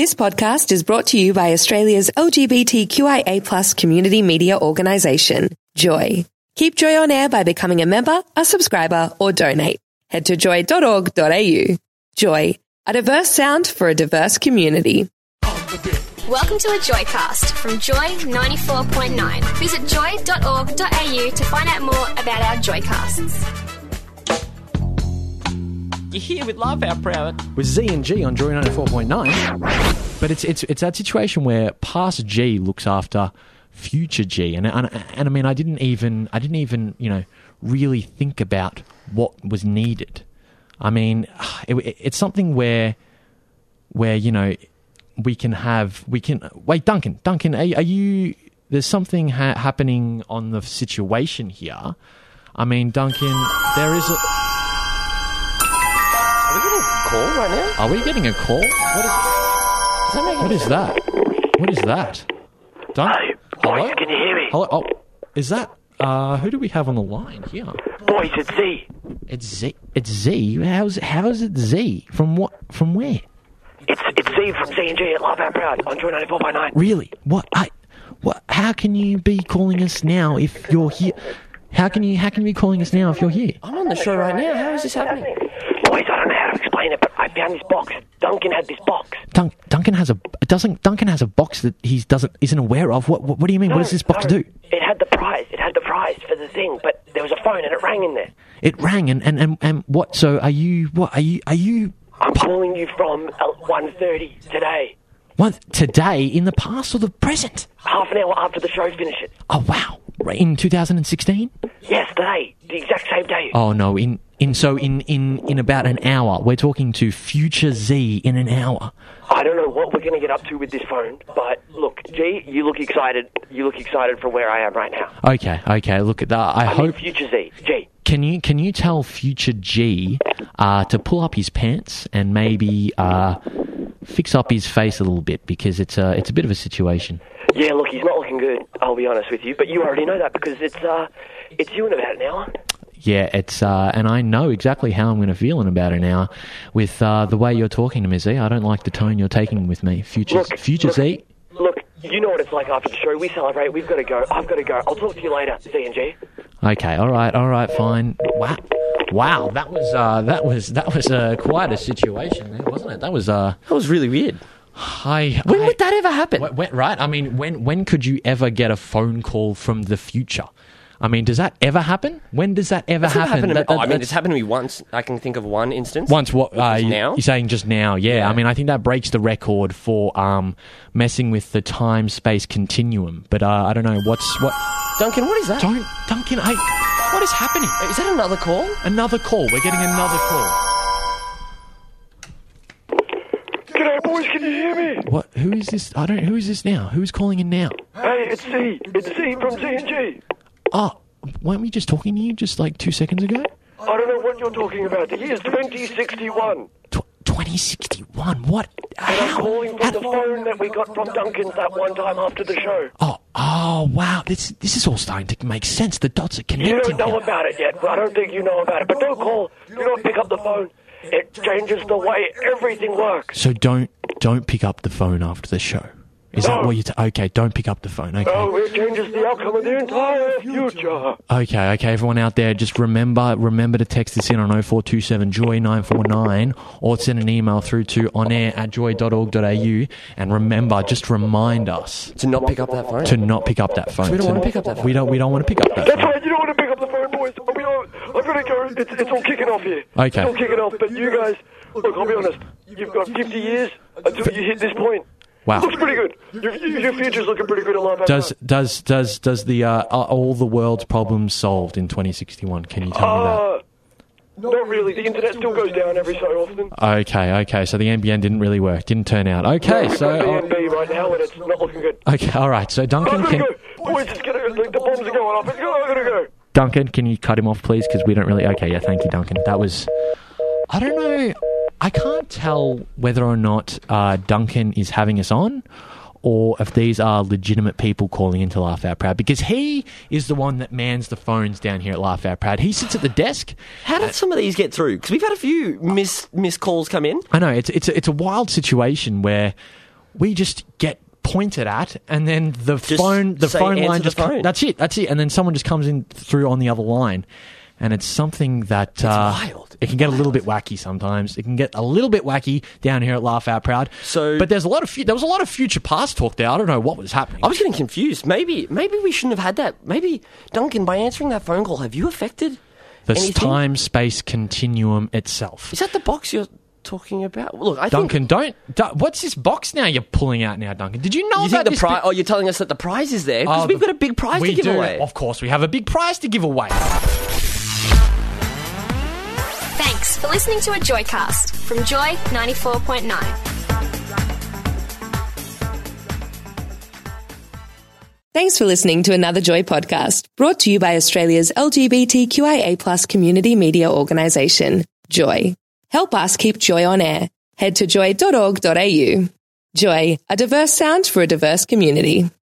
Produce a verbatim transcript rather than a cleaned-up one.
This podcast is brought to you by Australia's L G B T Q I A plus community media organisation, Joy. Keep Joy on air by becoming a member, a subscriber, or donate. Head to joy dot org dot a u. Joy, a diverse sound for a diverse community. Welcome to a Joycast from Joy ninety-four point nine. Visit joy dot org dot a u to find out more about our Joycasts. You're here with Laugh Out Proud. With Z and G on Joy ninety-four point nine. But it's it's it's that situation where past G looks after future G. And, and and I mean I didn't even I didn't even, you know, really think about what was needed. I mean, it, it's something where where, you know, we can have we can wait, Duncan, Duncan, are, are you there's something ha- happening on the situation here. I mean, Duncan, there is a Are we getting a call right now? Are we getting a call? What is, Does that make what is that? What is that? Dun- Hey, Hello? boys, can you hear me? Hello? Oh, is that... Uh, who do we have on the line here? Boys, it's Z. It's Z. It's Z? How's, how is it Z? From what? From where? It's it's Z from Z and G at Laugh Out Proud on Joy ninety-four point nine. Really? What? I... What? How can you be calling us now if you're here? How can you... How can you be calling us now if you're here? I'm on the show right now. How is this happening? Boys, I don't know how to explain it, but I found this box. Duncan had this box. Dun- Duncan has a... Doesn't... Duncan has a box that he doesn't... Isn't aware of. What... What, what do you mean? No, what does this box no, do? It had the prize. It had the prize for the thing, but there was a phone and it rang in there. It rang and, and, and, and what? So are you... What? Are you... Are you... I'm calling you from one thirty today. What? Today? In the past or the present? Half an hour after the show finishes. Oh, wow. In two thousand sixteen? Yes, today. The exact same day. Oh, no. In... In so in, in, in about an hour, we're talking to future Z in an hour. I don't know what we're going to get up to with this phone, but look, G, you look excited. You look excited for where I am right now. Okay, okay. Look at that. I, I hope. mean, future Z, G. Can you can you tell future G uh, to pull up his pants and maybe uh, fix up his face a little bit because it's a it's a bit of a situation. Yeah, look, he's not looking good. I'll be honest with you, but you already know that because it's uh, it's you in about an hour. Yeah, it's uh, and I know exactly how I'm going to feel in about an hour with uh, the way you're talking to me, Z. I don't like the tone you're taking with me, future Look, future look, Z. Look, you know what it's like after the show. We celebrate. We've got to go. I've got to go. I'll talk to you later, Z and G. Okay, all right, all right, fine. Wow, wow, that was uh, that was that was uh, quite a situation, there, wasn't it? That was uh, That was really weird. I, When I, would that ever happen? when, when, right? I mean, when when could you ever get a phone call from the future? I mean, does that ever happen? When does that ever That's not happen? happened to me. That- that- Oh, I mean, that's- it's happened to me once. I can think of one instance. Once what? Uh, Just you- now? You're saying just now, yeah. Yeah. I mean, I think that breaks the record for um, messing with the time-space continuum. But uh, I don't know what's what. Duncan, what is that? Don't, Duncan. I, what is happening? Is that another call? Another call. We're getting another call. G'day, boys. Can you hear me? What? Who is this? I don't. Who is this now? Who's calling in now? Hey, it's Z. It's Z from Z and G. Oh, weren't we just talking to you just like two seconds ago? I don't know what you're talking about. The year's twenty sixty-one. Tw- twenty sixty-one. What? And I'm How? calling How- from the phone that we got from Duncan's that one time after the show. Oh, oh, wow. This this is all starting to make sense. The dots are You connecting. don't know now. about it yet. I don't think you know about it. But don't call. Do not pick up the phone. It changes the way everything works. So don't don't pick up the phone after the show. Is that No. what you? T- okay, don't pick up the phone. Okay. Oh, it changes the outcome of the entire future. Okay, okay. Everyone out there, just remember remember to text us in on oh four two seven joy nine four nine or send an email through to onair at joy dot org dot a u. And remember, just remind us To not pick up that phone. to not pick up that phone. We don't To- want to pick up that phone. We don't. We don't want to pick up that That's phone. right. You don't want to pick up the phone, boys. But we don't. I've got to go. It's, it's all kicking off here. Okay. It's all kicking off. But you guys, look, I'll be honest. You've got fifty years until you hit this point. Wow. Looks pretty good. Your, your future's looking pretty good. Alive. Does does does does the uh, are all the world's problems solved in twenty sixty-one? Can you tell me that? Uh, not really. The internet still goes down every so often. Okay, okay. So the N B N didn't really work. Didn't turn out. Okay, We've so got uh, the N B right now, and it's not looking good. okay, all right. So I've Duncan got to can go. Boys, it's gonna, like, the bombs are going off. It's gonna, I've got to go. Duncan, can you cut him off, please? Because we don't really. Okay, yeah. Thank you, Duncan. That was. I don't know. I can't tell whether or not uh, Duncan is having us on, or if these are legitimate people calling in to Laugh Out Proud, because he is the one that mans the phones down here at Laugh Out Proud. He sits at the desk. How did some of these get through? Because we've had a few miss missed calls come in. I know it's it's a, it's a wild situation where we just get pointed at, and then the Just phone, the say, phone "Answer line the just co- phone." that's it, that's it, and then someone just comes in through on the other line, and it's something that uh, wild. it can get a little bit wacky sometimes. It can get a little bit wacky down here at Laugh Out Proud. So- but there's a lot of fu- there was a lot of future past talk there. I don't know what was happening. I was getting confused. Maybe maybe we shouldn't have had that. Maybe, Duncan, by answering that phone call, have you affected the anything? time-space continuum itself. Is that the box you're talking about? Look, I Duncan, think... don't, don't. What's this box now you're pulling out now, Duncan? Did you know You about think the this? prize? bit- Oh, you're telling us that the prize is there? Because Oh, we've the- got a big prize we to give do. away. Of course, we have a big prize to give away. Thanks for listening to a Joycast from Joy ninety-four point nine. Thanks for listening to another Joy podcast, brought to you by Australia's L G B T Q I A plus community media organisation, Joy. Help us keep Joy on air. Head to joy dot org dot a u. Joy, a diverse sound for a diverse community.